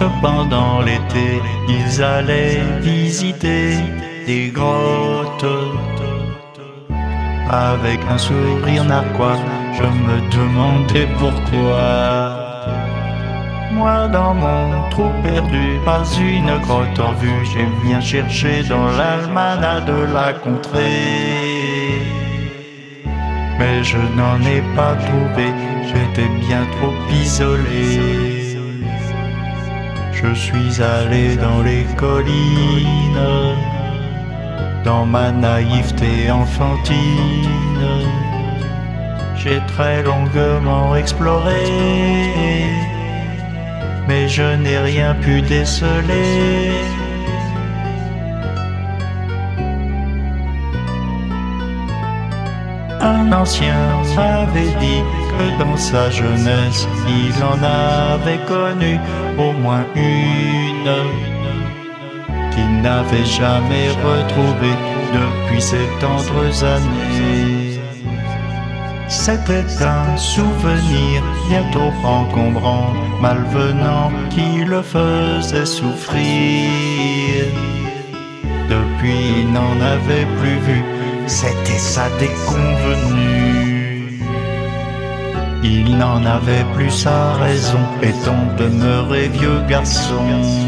que pendant l'été, ils allaient visiter des grottes. Avec un sourire narquois, je me demandais pourquoi. Moi dans mon trou perdu, pas une grotte en vue, j'ai bien cherché dans l'almanach de la contrée. Mais je n'en ai pas trouvé, j'étais bien trop isolé. Je suis allé dans les collines, dans ma naïveté enfantine. J'ai très longuement exploré, mais je n'ai rien pu déceler. Un ancien avait dit que dans sa jeunesse, il en avait connu au moins une qu'il n'avait jamais retrouvée depuis ces tendres années. C'était un souvenir bien trop encombrant, malvenant, qui le faisait souffrir. Depuis, il n'en avait plus vu, c'était sa déconvenue. Il n'en avait plus sa raison, étant demeuré vieux garçon.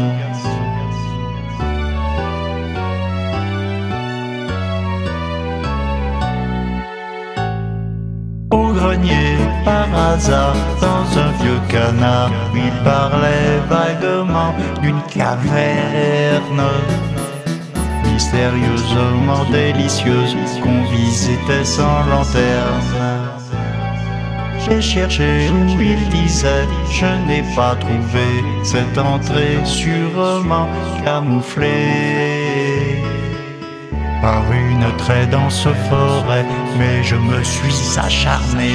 Au grenier, par hasard, dans un vieux canard, il parlait vaguement d'une caverne mystérieusement délicieuse qu'on visitait sans lanterne. J'ai cherché où il disait, je n'ai pas trouvé cette entrée sûrement camouflée par une très dense forêt, mais je me suis acharné.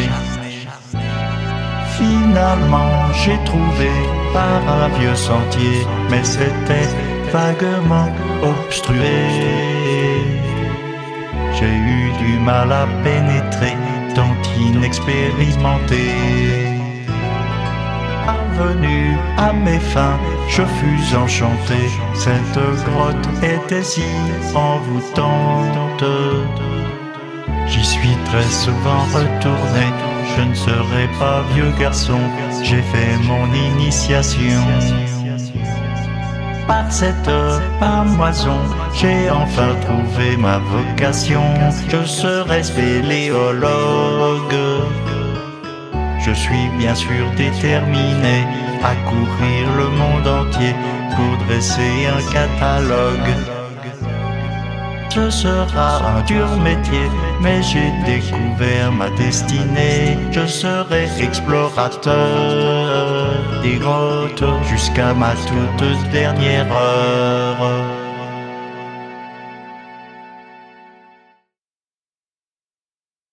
Finalement, j'ai trouvé par un vieux sentier, mais c'était vaguement obstrué. J'ai eu du mal à pénétrer, tant inexpérimenté. Parvenu à mes fins, je fus enchanté. Cette grotte était si envoûtante. J'y suis très souvent retourné. Je ne serai pas vieux garçon, j'ai fait mon initiation. Par cette pamoison, j'ai enfin trouvé ma vocation. Je serai spéléologue. Je suis bien sûr déterminé à courir le monde entier pour dresser un catalogue. Ce sera un dur métier, mais j'ai découvert ma destinée. Je serai explorateur des grottes jusqu'à ma toute dernière heure.